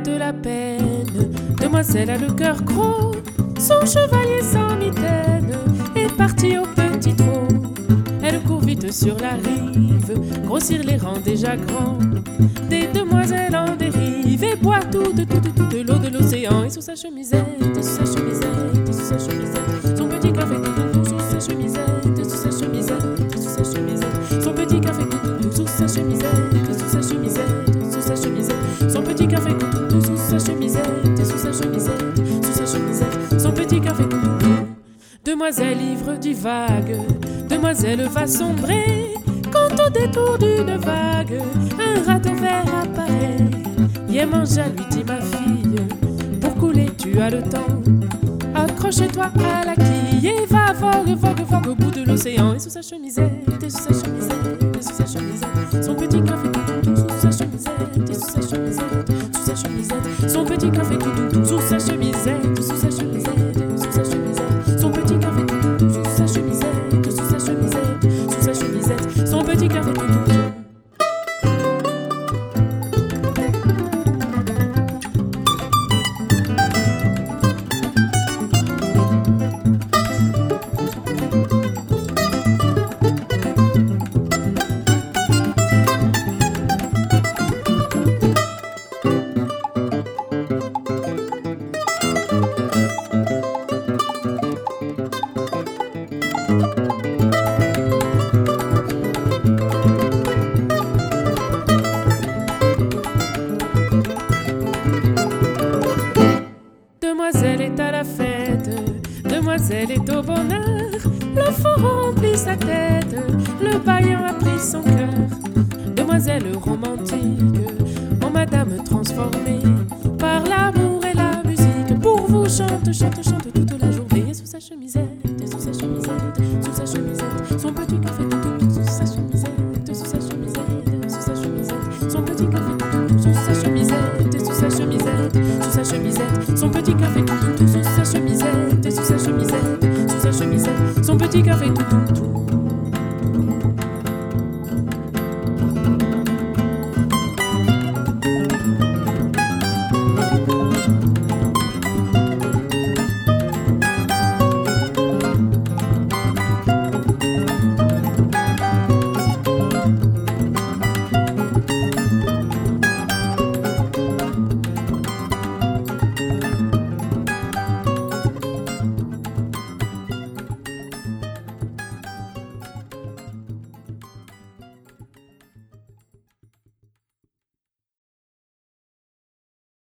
de la peine. Demoiselle a le cœur gros, son chevalier sans mitaine est parti au petit trot. Elle court vite sur la rive, grossir les rangs déjà grands des demoiselles en dérive, et boit toute l'eau de l'océan. Et sous sa chemisette, et sous sa chemisette, et sous sa chemisette, son petit café tout sous sa chemisette, et sous sa chemisette, et sous sa chemisette, son petit café tout sous sa chemisette, et sous sa chemisette, et sous sa chemisette, son petit café tout sous sa chemisette, et sous sa chemisette, sous sa chemisette, son petit café tout. Demoiselle ivre du vague, demoiselle va sombrer, quand au détour d'une vague, un radeau vert apparaît. Viens manger, lui dit ma fille, pour couler tu as le temps. Accroche-toi à la quille et va vogue, vogue, vogue au bout de l'océan. Et sous sa chemisette, et sous sa chemisette, et sous sa chemisette, son petit café tout sous sa chemisette, et sous sa chemisette, sous sa chemisette, son petit café tout sous sa chemisette, sous sa chemisette, sous sa chemisette, son petit café tout sous sa chemisette, sous sa chemisette, sous sa chemisette, son petit café tout. Demoiselle est à la fête, demoiselle est au bonheur, le fond remplit sa tête, le baillant a pris son cœur. Demoiselle romantique, en madame transformée, par l'amour et la musique, pour vous chante, chante, chante toute la journée. Et sous sa chemisette, et sous sa chemisette, sous sa chemisette, son petit café tout sous sa chemisette, sous sa chemisette, sous sa chemisette, son petit café tout sous sa chemisette, sous sa chemisette, sous sa chemisette, son petit café tout sous sa chemisette, sous sa chemisette, sous sa chemisette, son petit café tout.